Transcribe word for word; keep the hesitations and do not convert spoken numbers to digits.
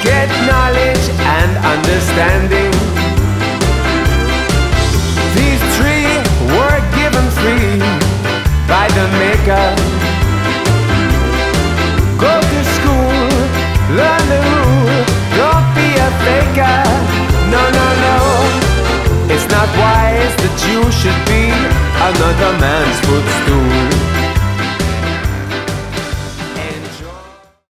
get knowledge and understanding. These three were given free by the Maker. Go to school, learn the rule, don't be a faker. No, no, no, it's not wise that you should be another man's footstool.